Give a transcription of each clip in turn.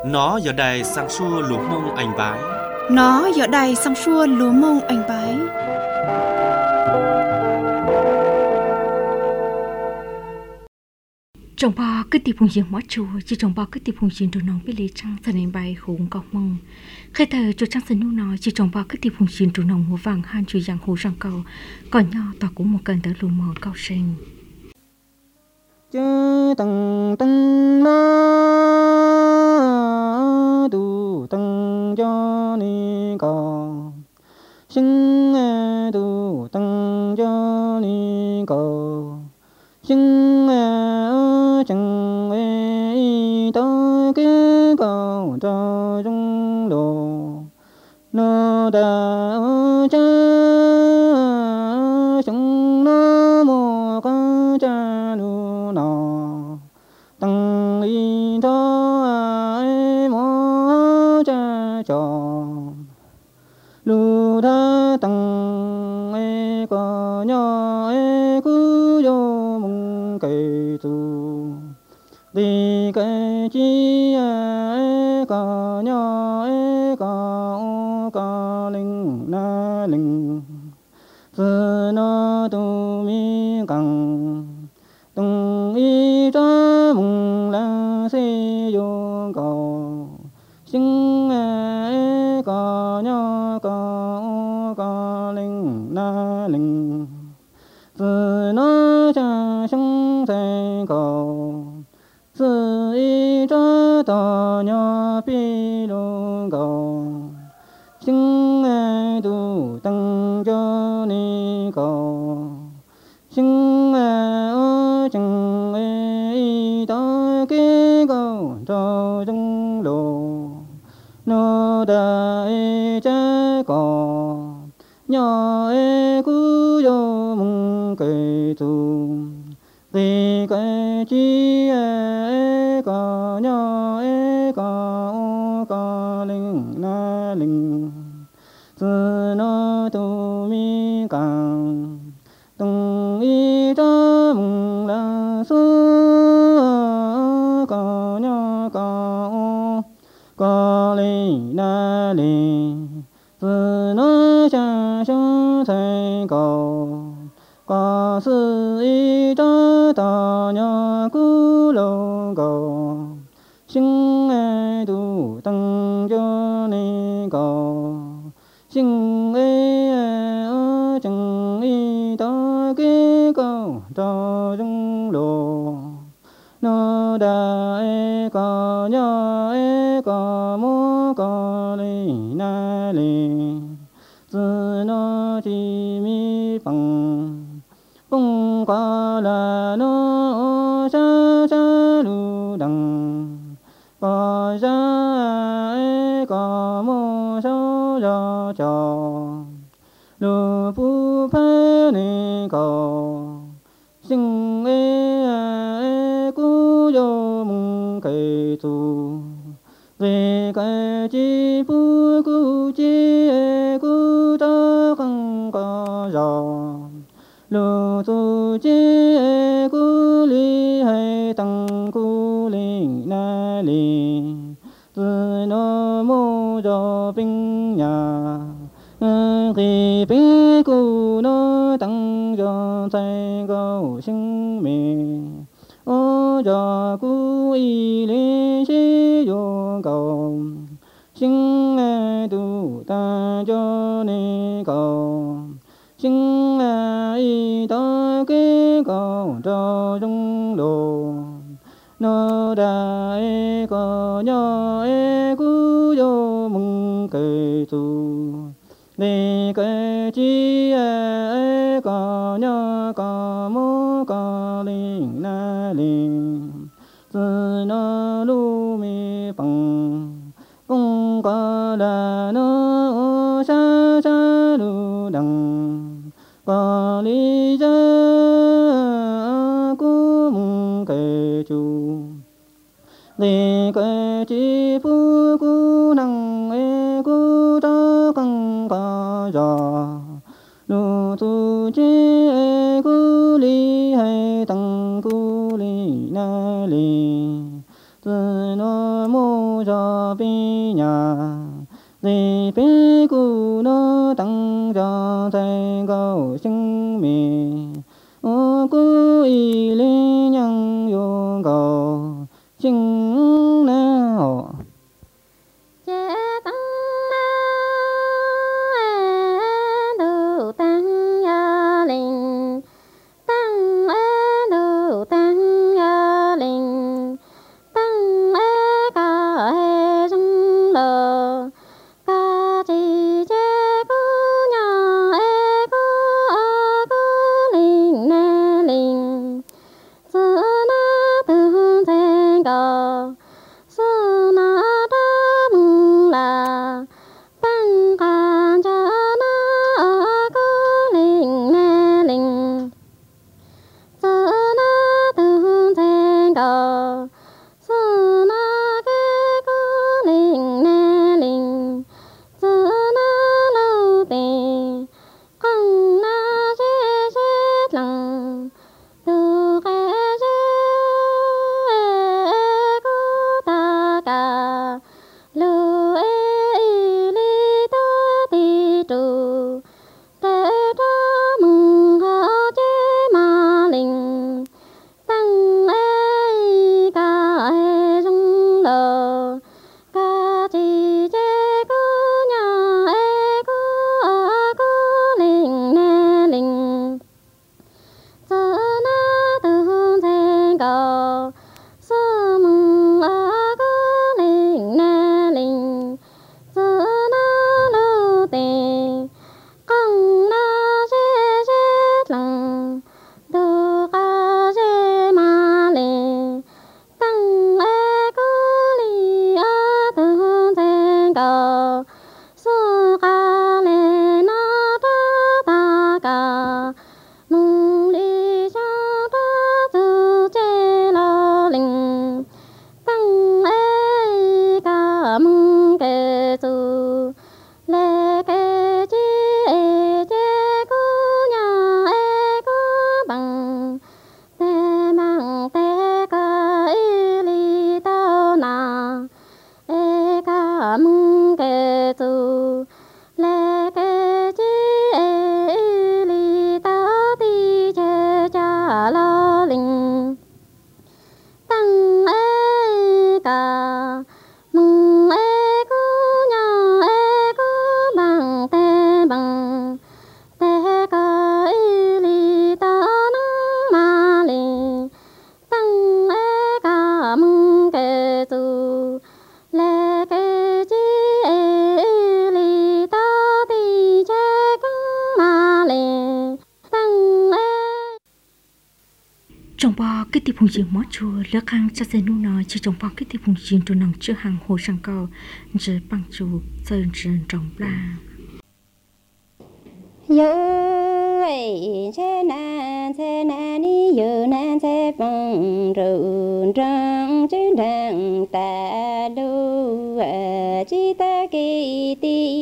Nó giờ đài sang xua lúa mông anh bái. Nó giờ đài sang xua lúa mông anh bái. Trong ba cái tiệp hùng diện mót chùa chỉ trong ba cái tiệp hùng diện đồ nong bị lì trăng thần anh bay hùng cọc mông khi thờ cho trăng thần nu nói chỉ trong ba cái tiệp hùng diện đồ nong mùa vàng han chui giang hồ răng cầu còn nhỏ tao cũng một cần tới lùi mò cao sinh chớ tăng tăng na tu tăng cho ni cầu sinh tu tăng cho ni cầu sinh chẳng ấy ta cái cầu cho chúng đồ nó đã cha chúng nó một cái cha nu nó tăng y đó ai mò cha cho lu đã tăng ấy có nhỏ ấy cứ vô mong cây tu đi cái chi ấy có nhỏ ấy có linh na linh giờ nó tu mi càng tung y cho mong la se yo cầu sinh ấy có nhỏ có linh na linh giờ nó cha sống thành cầu giờ y cho tao nhỏ bi lu cầu sinh ấy tu tăng cho ni cầu sinh ở chẳng ấy ta cái cầu cho chúng đồ nó đã trái cỏ nhỏ ấy cứ vô mong cây tu thì cái chi ấy có nhỏ ấy có linh na linh giờ nó tu mi càng tung y cho mong la số có nhỏ có linh na linh giờ nó cha sống thành cầu có sự y cho ta nhỏ cứ lâu cầu sinh ai tu tăng cho ni cầu sinh ai ở chẳng y ta cái cầu cho chúng đồ nó đã có nhỏ có mô có li na li giờ nó chỉ mi bằng bông qua là nó cha cha lu đằng có ra có mô sao ra cho lu phu phê ni cầu sinh cú vô mong cây tu về cái chi phu cú chi cú ta không có gió lu tu chi cú li hay tăng cú li na li từ nó mô cho bình nhà khi bình cú nó tăng cho thay cầu sinh mệnh ô cho cú y li chi vô cầu sinh tu ta cho ni cầu sinh y ta cái cầu cho chúng đồ nó đã có nhỏ cú vô mong cây tu đi cái chi có nhỏ có mô có linh na linh giờ nó lu mi bằng không có là nó xa xa lu đằng có lý do của mong cây chu đi cái chi phu cu năng cu ta không có gió lu tu chi cu li hay tăng cu li na li từ nó mô cho bi cu nó tăng cho thầy cầu sinh mi ô cu y li nhân vô cầu sinh nào trong bao cái tiệp hùng dương mót chùa lỡ khang cho xe nu nói chỉ trong bao cái tiệp hùng dương trôn nòng chưa hàng hồ sang cầu giờ bằng chùa sơn sơn trong la ấy che na ni yo na che phong run rang trên đàng ta lu chi ta kỳ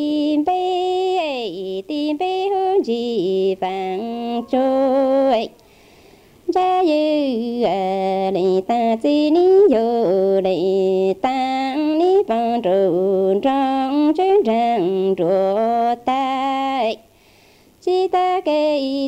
tìm bê hương gì vàng trôi cha yu li ta chi ni yo li tang ni phong run rang trên đàng rùa tai chỉ ta cái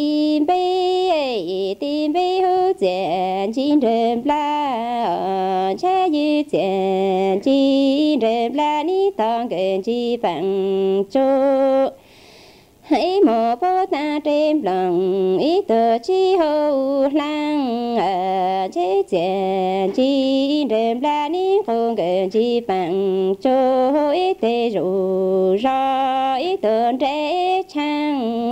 tìm bê hữu tiền chín rừng la cha yu tiền chín rừng la ni tòng gần chi bằng chỗ hãy mò bố ta trên lòng ý tờ chi hậu lăng chế tiền chín rừng la ni không gần chi bằng chỗ ý tê rủ rõ ý tờ trẻ chăng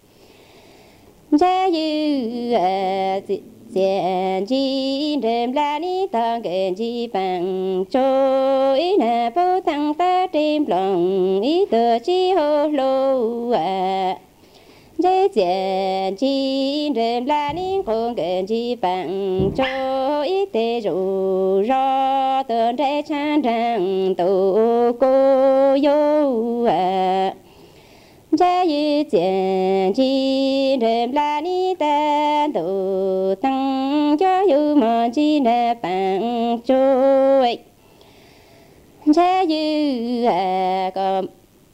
cha yu tiền chi đêm la ni tòng gần chi bằng chỗ ý là bố thằng ta trên lòng ý tờ chi hô lô chế tiền chi đêm la ni không gần chi bằng chỗ ý tê rủ rõ tờ trẻ chan rằng tổ cô yo cha yu tiền chi đêm la ni ta tổ tăng cho yu mà chi là bằng trôi cha yu có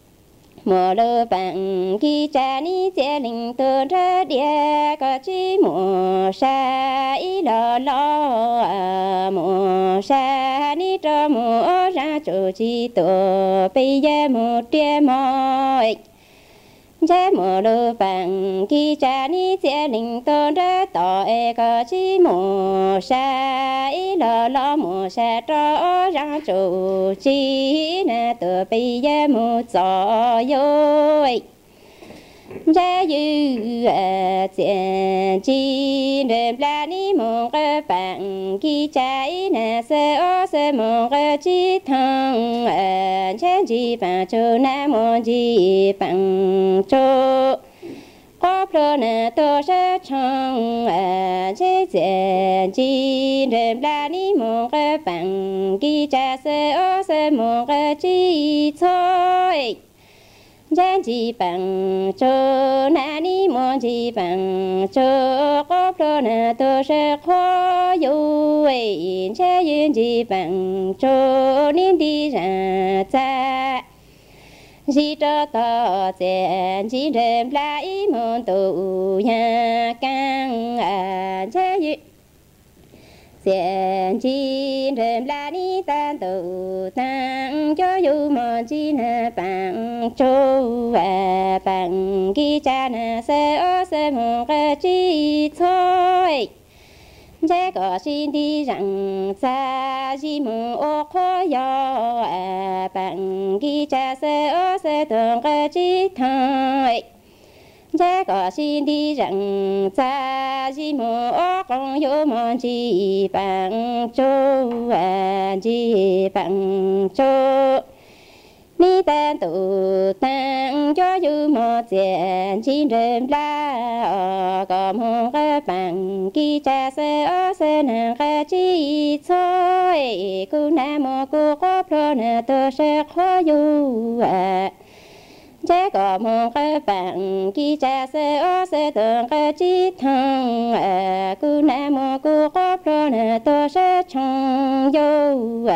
mùa lơ bằng kỳ cha ni chế linh tuần ra địa có chi mùa sa ý lo lo mùa sa ni cho mùa ra chủ chi tổ bây giờ một địa mỏi chế mùa lơ bằng kỳ cha ni chế linh tuần ra tội có chi mùa sa ý lo lo mùa sa cho ra chủ chi na tổ bây giờ một gió yôi gia yu tiền chi đêm la ni mong cái bạn kỳ trái na se mong cái chi thằng cha chi bạn cho na mong chi bạn cho có pro na to sa chong chế tiền chi đêm la ni mong cái bạn kỳ cha se mong cái chi thôi gia chi bằng cho na ni mong chi bằng cho có pro na to sẽ khó yêu ấy cha yên chi bằng cho nên đi ra cha chỉ cho to tiền chỉ đem lại mong tu nhà càng cha yên tiền chi đêm la ni tan tu tăng cho yêu mong chi na bằng cho bằng kỳ cha na se mong cái chi thôi cha có xin đi rằng cha chỉ mong ô khó yo bằng kỳ cha se tưởng cái chi thôi cha có xin đi rằng cha chỉ mong ô con yêu mong chi bằng cho chi bằng cho ni tan tu tăng cho yêu một tiền chi đêm la có mong cái bằng kỳ cha se nàng cái chi thôi cô nam mô cô có pro na tôi sẽ khó yêu cha có mong cái bằng kỳ cha se tưởng cái chi thằng cô nam mô cô có pro na tôi sẽ chong yêu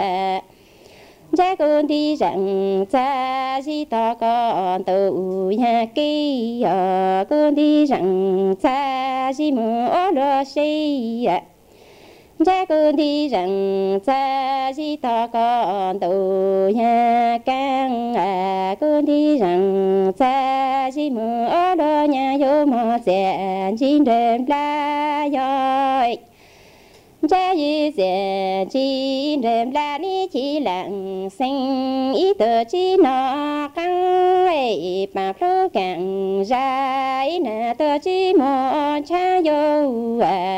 cha con đi rằng cha chỉ to con tu nhà kia con đi rằng cha chỉ mua đồ xí cha con đi rằng cha chỉ to con tu nhà càng con đi rằng cha chỉ mua đồ nhà vô một tiền trên đêm la rồi cha yu tiền chi đêm la ni chi lặng sinh ý tự chi nó căng ấy bà pro càng ra ý na tự chi một cha yo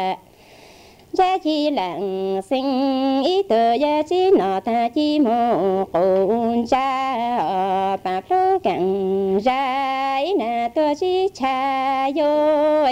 cha chi lặng sinh ý tự ya chi nó ta chi một con cha bà pro càng ra ý na tự chi cha yo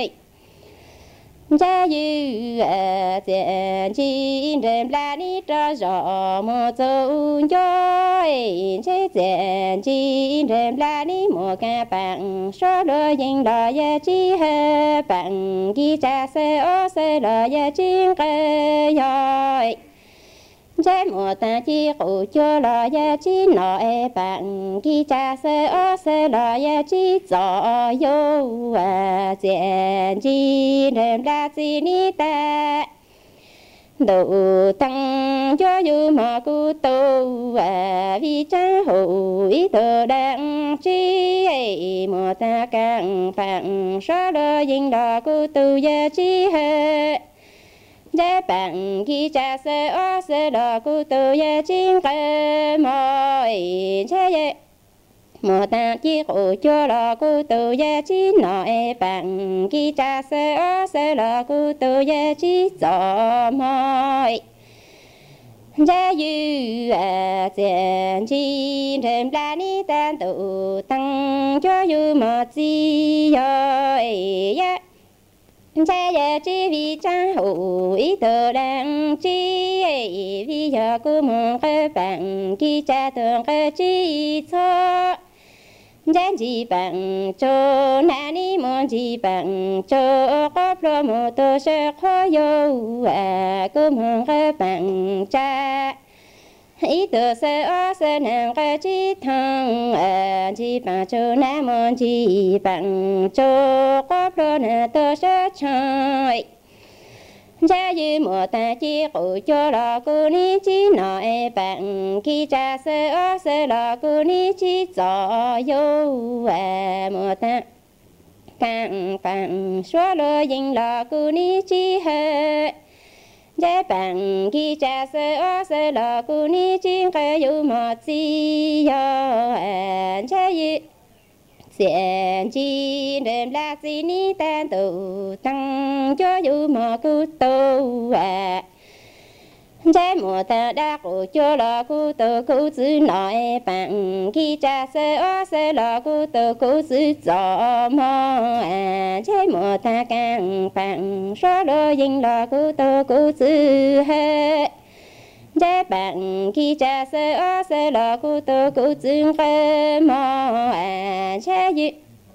cha yu tiền chi đêm la ni cho rõ một dấu dối chế tiền chi đêm la ni một cái bằng số đôi dinh đò ya chi hơi bằng ghi cha se đò ya chi cái rồi cha một ta chi cụ cho đò ya chi nội bằng ghi cha se đò ya chi rõ yo tiền chi đêm la chi ni ta đủ tăng cho yêu mà cô tu vì cha hữu tự đang chi một ta càng phẳng số đôi dinh đò cô tu ya chi hệ gia bằng khi cha se đò cô tu ya chi cái mọi cha ye một ta chi cụ cho đò cô tu ya chi nội bằng khi cha se đò cô tu ya chi rõ mọi gia yu tiền chi đêm la ni tan tu tăng cho yu một chi rồi ya cha ya chi vì cha hữu ý tự đang chi vì giờ cô mong cái bằng khi cha tưởng cái chi cho cha chi bằng cho na ni mong chi bằng cho có pro một tôi sẽ khó yêu cô mong cái bằng cha ý đồ sơ ó sơ nàng cái chi thằng chi bằng châu nam môn chi bằng châu có pro nè tơ sơ chơi cha như mùa ta chi cụ cho lò cô ni chi nội bằng khi cha sơ ó sơ lò cô ni chi gió yo mùa ta càng bằng xóa lơ dinh lò cô ni chi hơi cha bằng khi cha sơ ó sơ lò cô ni chi cái yêu một chi yo cha như xiên chi đêm la chi ni tan tu tăng cho yêu một cô tu cha mùa ta đã cụ cho lò cô tu cô chữ nội bằng khi cha sơ ó sơ lò cô tu cô chữ gió mò cha mùa ta càng bằng xóa lơ dinh lò cô tu cô chữ hết cha bằng khi cha sơ ó sơ lò cô tu cô chữ khơ mò cha như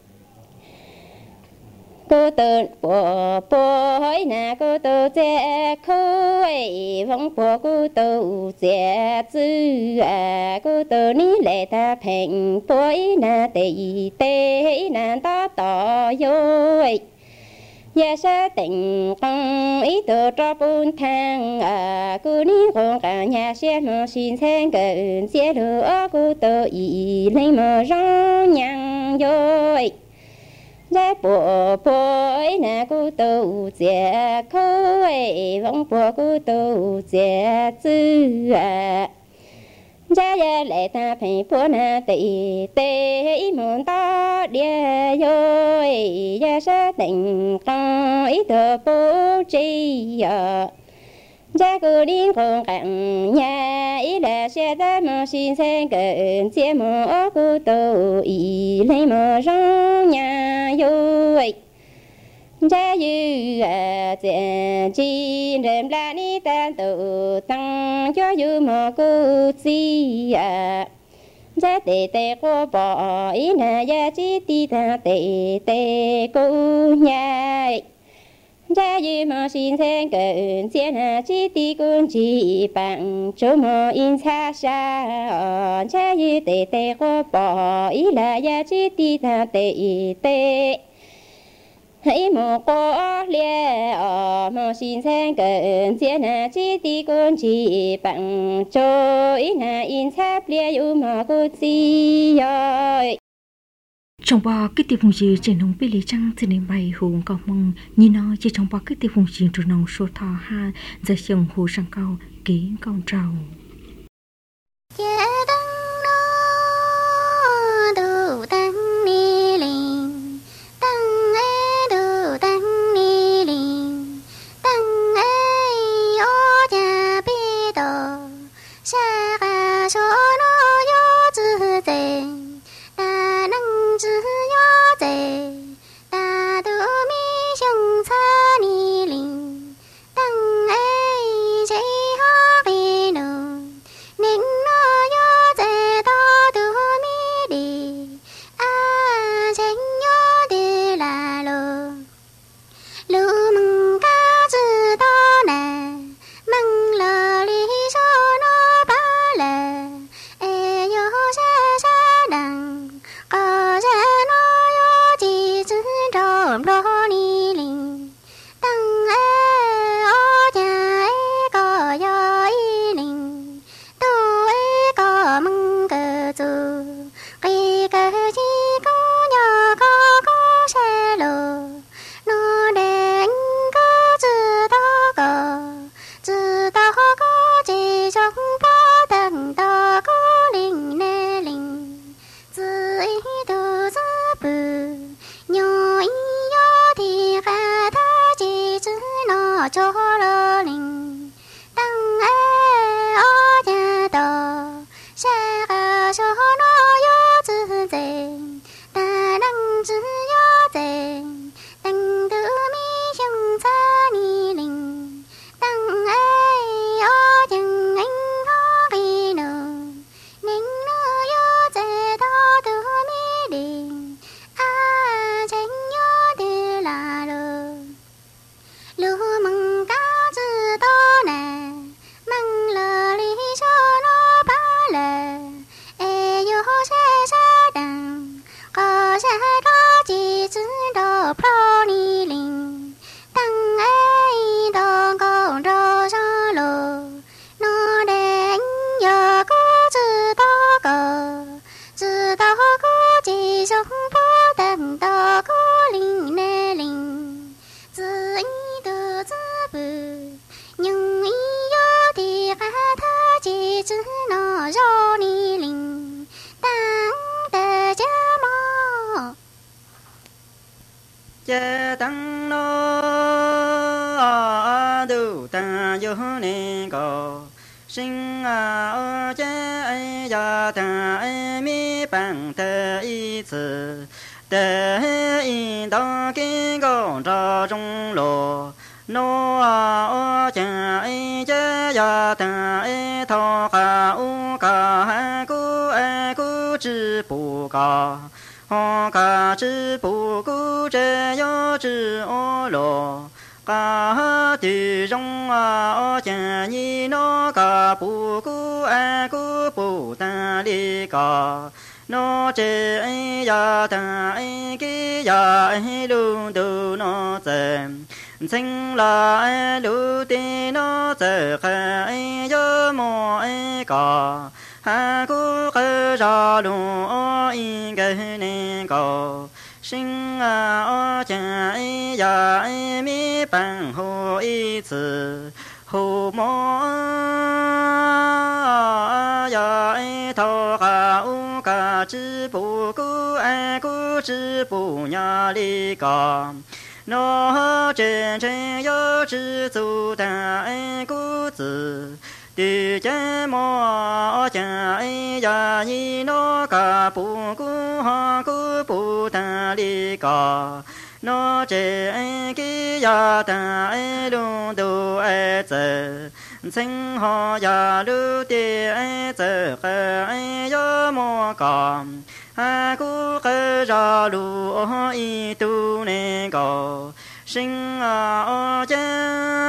cô tự bộ hỏi nà cô tự che khơi vong bộ cô tự che chữ cô tự ní lệ ta phèn bối nà tì tê nà ta tỏ dối gia sa tình công ý tự cho bún thang cô ní con cả nhà xe mà xin sang cận xe lửa cô tự ý lấy mà rong nhang dối cha bộ bối nà cô tu che khơi vong bộ cô tu che chữ cha gia lệ ta phải bố nà tì tê môn ta địa dối gia sa tình công ý thơ bố chi cha cô đi con cạnh nhà ý là xe ta mà xin sang cận xe mà cô tu ý lấy mà rong nhà vui cha như chi đêm la ni tan tự tăng cho như mà cô chi cha tê tê cô bỏ ý là gia chi ti ta tê tê cô nhai cha như mà xin sang cận xe na chi ti con chi bằng chỗ mà in xa xa cha như tê tê cô bỏ ý là gia chi ti ta tê tê hãy một cô lia mà xin sang cận xe na chi ti con chi bằng chỗ ý là in sáp lia yêu mà cô chi rồi trong bò cái tiệp phùng gì trên nông bê lý trăng thì nên bày hùng cầu mong nhìn nó chỉ trong bò cái tiệp phùng gì trong nông số thọ ha giờ chồng hồ sang cầu ký cầu trầu lưu mừng cá tăng nó đủ ta vô nên cầu sinh ở cha ai ya ta ai mi bằng thế ý tử thế ý đó kinh cầu ra trong lò nó ở cha ai ya ta ai thọ cả u cả hai cu chỉ bù cả họ cả chỉ bù cu chế yo chỉ ô lò cả từ trong ở cha nhi nó cả bù cu bù ta đi cả nó chế ya ta cái ya luôn đủ nó xem sinh là lu ti nó sẽ khai yo mo cả ha cu cái ra lu in cái nên cầu sinh ở cha ya mi bằng hồ ý tử hồ mo ya thọ cả u cả chỉ bù cu chỉ bù nhà đi cả nó trên yo chỉ tu ta cu tử từ cha mò cha ya ni nó cả bù cu bù ta đi cả nó trên cái ya ta luôn đủ giờ sinh họ ya lu ti giờ cái yo mò cả ha cu cái ra lu y tu nên cầu sinh ở cha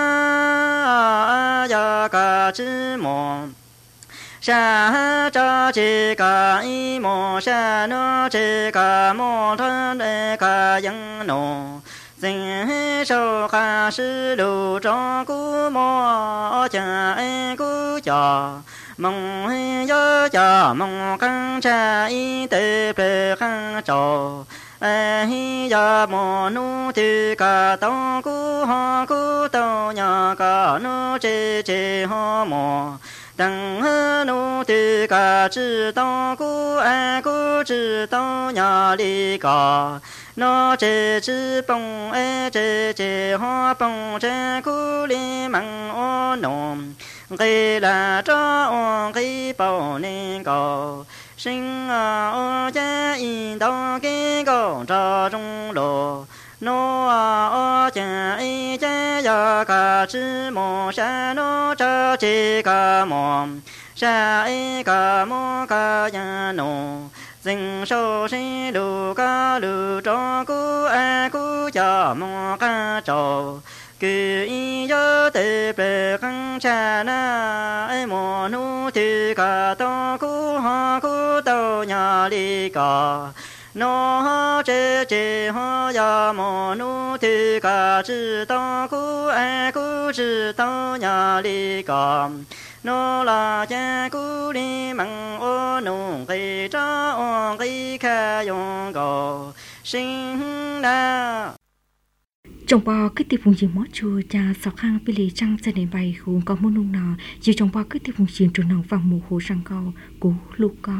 ya cả chữ mò sa cha chỉ cả y mò sa nó chỉ cả mò thân để cả dân nô tình sâu cả sư lu cho cú mò cha cú cha mong nhớ cha mong căng cha y tế bề khang trò ya mò nu thì cả tao cú tao nhà cả nu chê ho mò đằng nu thì cả chỉ tao cú chỉ tao nhà đi cả nó chê bông chê ho bông chê cú li măng ô nôm gây là cho gây bao nên cầu sinh ở cha in đó cái cầu ra trong lò nó ở cha ya cả chữ mò sa nó cha chỉ cả mò sa cả mò cả ya nô dình sâu sinh lu ca lu cho cu cha mò ca trò cứ nhớ tới bề khăng cha na mò nu thì cả tao cu tao nhà đi cả nó chê ho ya mò nu thì cả chỉ tao cu chỉ tao nhà đi cả nó là cha cu đi măng ô nung cây cha cây kha yong cầu sinh na trong bao cái tiệp vùng gì mót chua cha sọc hang pili trăng sẽ đến bay hùng có môn nung nọ chỉ trong bao cái tiệp vùng chiến trường nòng vàng mù hồ sang cầu cú lục co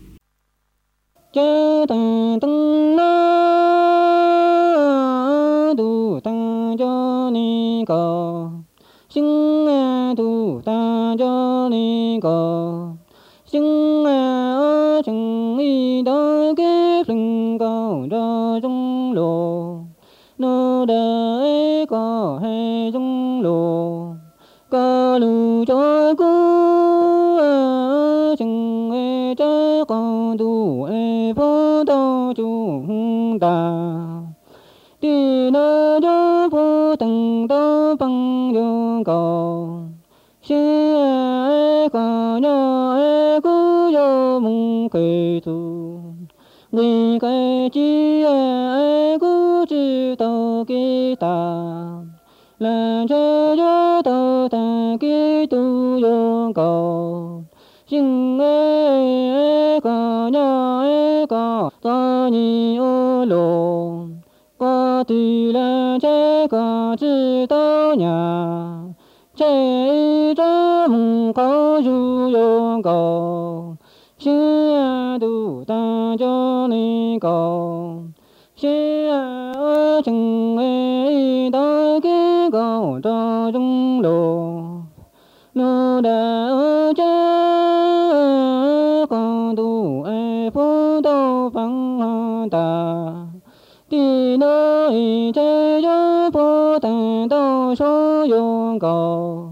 chớ tăng tăng na du tăng cho ni cầu sinh tu ta cho ni cầu sinh ở chẳng y đó cái rừng cầu ra trong lò nó để có hay trong lò có lưu cho cô chẳng ai trái con tu ai phố tao chu ta đi nơi đó phố từng đó bằng vô cầu sẽ có nhớ cô vô mong kề tu người cái chi cô chỉ tao cái ta là cho tao ta cái tu vô cầu xin có nhớ có ta ni ô lô có từ là trái có chỉ tao nhà trái cho mong có du vô cầu xin tu ta cho ni cầu xin ở chẳng y ta cái cầu cho dung lộ nó đã ở cha con tu ai phố đâu vắng ta đi nơi chơi gió phố tàng đâu số dùng cầu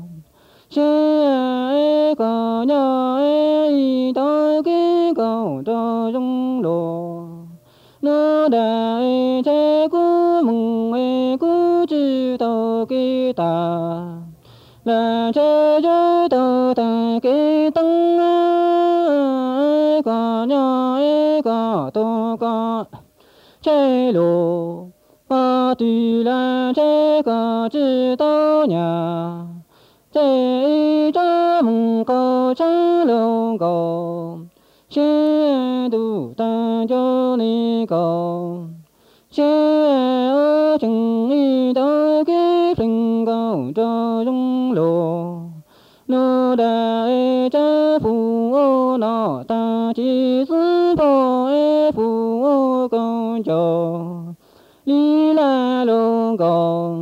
sẽ có nhà ấy tới cái cầu cho dung lộ nó đã chơi cú mừng ấy cú chữ tàu cái ta là chơi chơi tàu ta cái tăng ấy có nhà ấy có to có chơi lộ ba tùy là chơi có chữ tàu nhà chơi cho mừng cầu trắng lông cầu chơi đủ ta cho ni cầu chơi ở chừng đi tới cái phình cầu cho dung lộ nó đã cha phù ô nó ta chỉ giữ phò phù ô con cho đi la lông cầu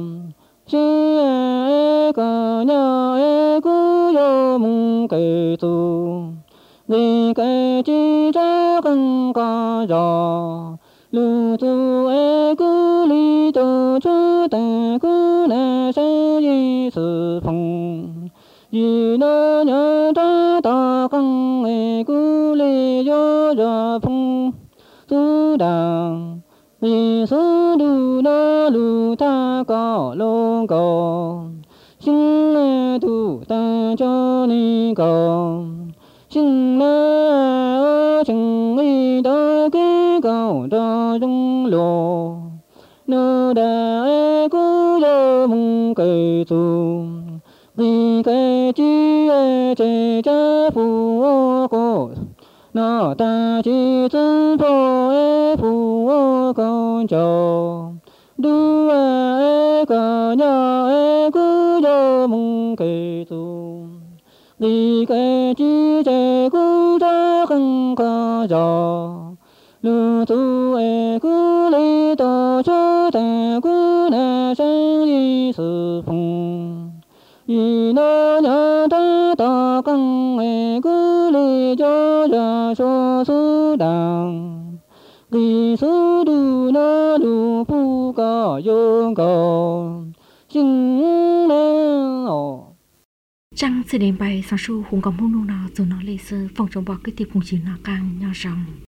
chơi có nhà cú yo mong cây tu vì cây chi cho con có gió lu tu cú li tu cho ta cú na sẽ di sự phong vì nó nhớ ta ta con cú li yo ra phong tu đàng vì số đủ nó lu ta có lông cầu xin tu ta cho ni cầu xin ở chừng đi tới cái cầu cho dung lộ nó đã cố vô mong cây tu vì cây chi chế cha phù ô cô nó ta chỉ giữ phò phù ô con cho đu có nhà cố vô mong cây tu vì cái chi chế cú ra không có gió lu tu cú li to cho ta cú na sang đi sự phong vì nó nhớ ta ta căng cú li cho ra cho su đàng vì su du nó du phu có dùng cầu xin lên Trăng sẽ đến bay sang su hùng cầm hung nô nào rồi nó lê sơ phòng chống bỏ cái tiệp hùng chiến nào càng nhỏ ròng